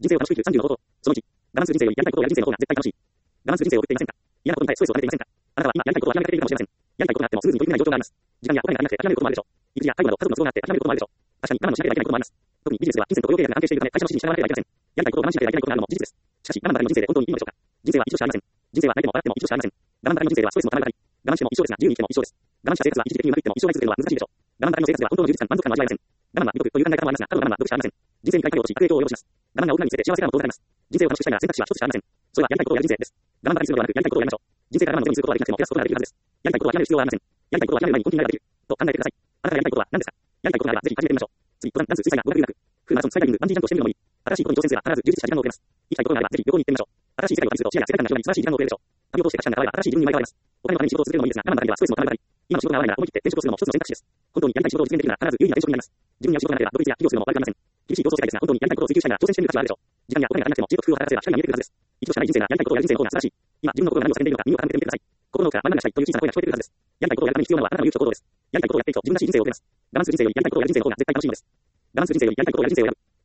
人生を楽しく生きる30の方法。その1、我慢する人生よりやりたいことをやる人生の方が絶対楽しい。我慢する人生を送っていませんか？嫌なことに対してストレスを溜めていませんか？あなたは今やりたいことを諦めかけているかもしれません。やりたいことがあってもスムーズに取り組めない状況があります。時間やお金が足りなくて諦めることもあるでしょう。育児や介護など家族の都合があって諦めることもあるでしょう。確かに我慢をしなければいけないこともあります。特にビジネスでは金銭と雇用契約が関係しているため会社の指示に従わなければいけません。やりたいことを我慢しなければいけないことがあるのも事実です。しかし、我慢ばかりの人生で本当にいいのでしょうか？人生は一度しかありません。人生は泣いても笑っても一度しかありません。我慢ばかりの人生ではストレスも溜まるばかり。我慢しても一生ですが、自由に生きても一生です。我慢した生活は一時的にうまくいっても一生涯続けるのは難しいでしょう。我慢ばかりの生活では本当の充実感、満足感も味わえません。我慢は美徳という考え方もありますが、ただの我慢は美徳しかありません。人生に快楽を落とし、悪影響を及ぼします。我慢が大人につれて幸せからも遠ざかります。人生を楽しくしたいなら選択肢は一つしかありません。それはやりたいことをやる人生です。我慢ばかりするのではなく、やりたいことをやりましょう。人生から我慢のようにすることはできなくても減らすことができるはずです。やりたいことを諦める必要はありません。やりたいことを諦める前に根気になればできる。と考えてください。あなたがやりたいことは何ですか？やりたいことがあればぜひ始めてみましょう。次、登山、ダンス、水彩が語学留学、フルマラソン、スカイダイビング、バンジージャンプをしてみるのもいい。新しいことに挑戦すれば必ず充実した時間が送れます。行きたいことがあればぜひ旅行に行ってみましょう。新しい世界を旅すると視野や世界観が広がり素晴らしい時間が送れるでしょう。旅を通して価値観が変われば新しい自分に生まれ変わります。お金のために仕事を続けるのもいいですが、我慢ばかりではストレスも溜まるばかり。今の仕事が合わないなら思い切って転職をするのも一つの選択肢です。本当にやりたい仕事を実現できるなら必ず有意義な転職になります。自分に合う仕事がなければ独立や起業するのも悪くありません。厳しい競争世界ですが、本当にやりたいことを追求したいなら挑戦してみる価値はあるでしょう。時間やお金が足りなくても知恵と工夫を働かせれば光が見えてくるはずです。一度しかない人生がやりたいことをやる人生の方が素晴らしい。今、自分の心が何を叫んでいるのか耳を傾けてみてください。心の奥から何がしたいという小さな声が聞こえてくるはずです。やりたいことをやるために必要なのはあなたの勇気と行動です。やりたいことをやっていくと自分らしい人生を送れます。我慢する人生よりやりたいことをやる人生の方が絶対楽しいのです。我慢する人生よりやりたいことをやる人生を選ぶ。